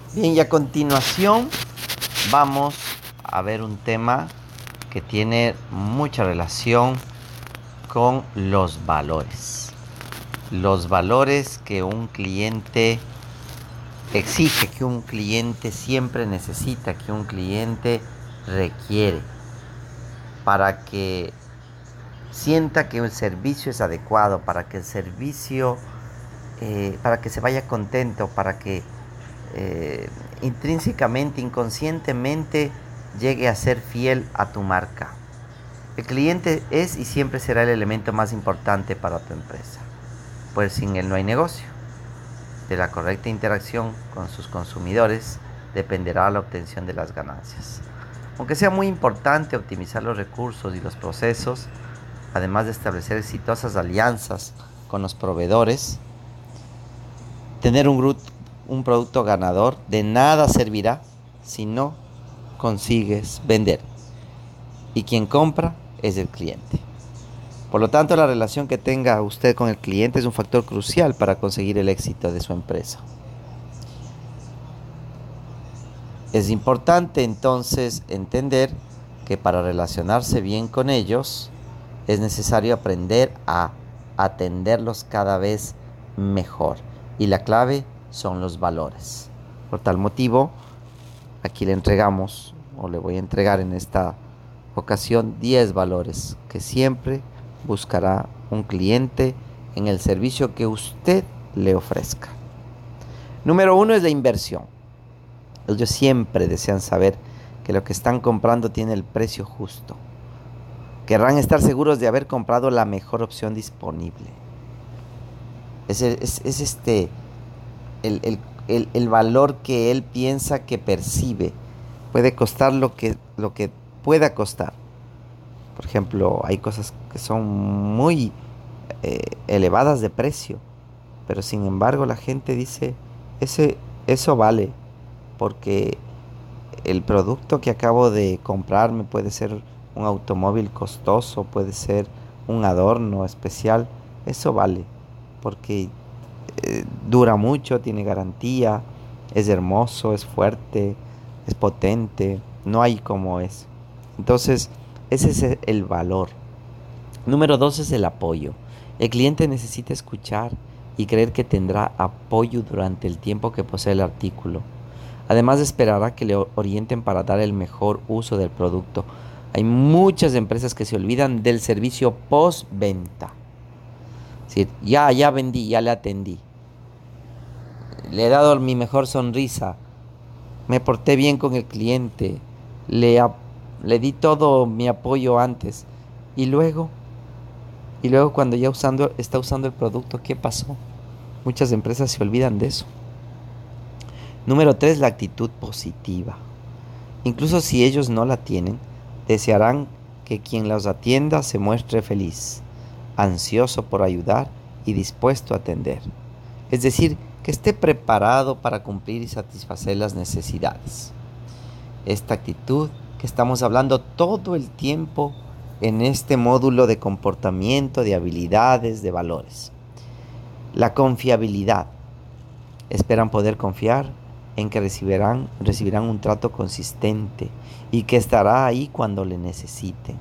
Bien, y a continuación vamos a ver un tema que tiene mucha relación con los valores. Los valores que un cliente exige, que un cliente siempre necesita, que un cliente requiere para que sienta que el servicio es adecuado, para que el servicio, para que se vaya contento, para que intrínsecamente, inconscientemente, llegue a ser fiel a tu marca. El cliente es y siempre será el elemento más importante para tu empresa, pues sin él no hay negocio. De la correcta interacción con sus consumidores dependerá la obtención de las ganancias. Aunque sea muy importante optimizar los recursos y los procesos, además de establecer exitosas alianzas con los proveedores, tener un producto ganador de nada servirá si no consigues vender. Y quien compra es el cliente. Por lo tanto, la relación que tenga usted con el cliente es un factor crucial para conseguir el éxito de su empresa. Es importante entonces entender que para relacionarse bien con ellos es necesario aprender a atenderlos cada vez mejor. Y la clave son los valores. Por tal motivo, aquí le entregamos, o le voy a entregar en esta ocasión, 10 valores que siempre buscará un cliente en el servicio que usted le ofrezca. Número 1 es la inversión. Ellos siempre desean saber que lo que están comprando tiene el precio justo. Querrán estar seguros de haber comprado la mejor opción disponible. Es el valor que él piensa que percibe. Puede costar lo que pueda costar. Por ejemplo, hay cosas que son muy elevadas de precio, pero sin embargo la gente dice, eso vale, porque el producto que acabo de comprarme puede ser un automóvil costoso, puede ser un adorno especial, eso vale, porque dura mucho, tiene garantía, es hermoso, es fuerte, es potente, no hay como es. Entonces, ese es el valor. Número 2 es el apoyo. El cliente necesita escuchar y creer que tendrá apoyo durante el tiempo que posee el artículo. Además, esperará que le orienten para dar el mejor uso del producto. Hay muchas empresas que se olvidan del servicio postventa. Es decir, ya vendí, ya le atendí. Le he dado mi mejor sonrisa. Me porté bien con el cliente. Le, le di todo mi apoyo antes. Y luego, cuando ya está usando el producto, ¿qué pasó? Muchas empresas se olvidan de eso. Número 3, la actitud positiva. Incluso si ellos no la tienen, desearán que quien los atienda se muestre feliz, ansioso por ayudar y dispuesto a atender. Es decir, que esté preparado para cumplir y satisfacer las necesidades. Esta actitud que estamos hablando todo el tiempo en este módulo de comportamiento, de habilidades, de valores. La confiabilidad. Esperan poder confiar en que recibirán un trato consistente y que estará ahí cuando le necesiten.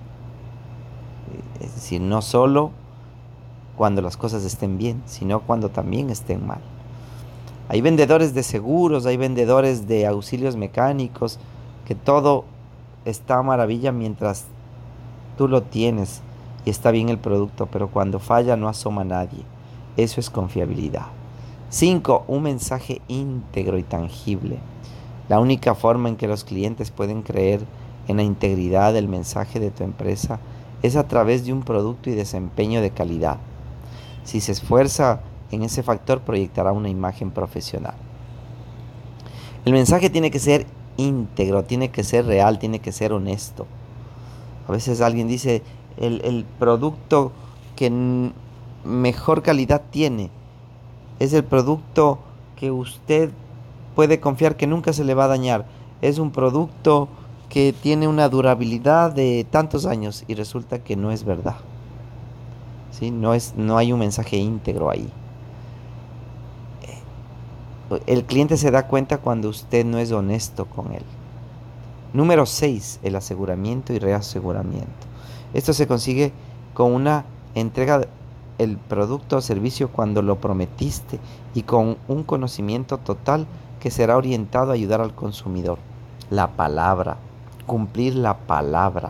Es decir, no solo cuando las cosas estén bien, sino cuando también estén mal. Hay vendedores de seguros, hay vendedores de auxilios mecánicos, que todo está a maravilla mientras tú lo tienes y está bien el producto, pero cuando falla no asoma nadie. Eso es confiabilidad. 5. Un mensaje íntegro y tangible. La única forma en que los clientes pueden creer en la integridad del mensaje de tu empresa es a través de un producto y desempeño de calidad. Si se esfuerza en ese factor, proyectará una imagen profesional. El mensaje tiene que ser íntegro, tiene que ser real, tiene que ser honesto. A veces alguien dice, el producto que mejor calidad tiene es el producto que usted puede confiar que nunca se le va a dañar. Es un producto que tiene una durabilidad de tantos años y resulta que no es verdad. ¿Sí? No hay un mensaje íntegro ahí. El cliente se da cuenta cuando usted no es honesto con él. Número 6, el aseguramiento y reaseguramiento. Esto se consigue con una entrega del producto o servicio cuando lo prometiste y con un conocimiento total que será orientado a ayudar al consumidor. La palabra, cumplir la palabra.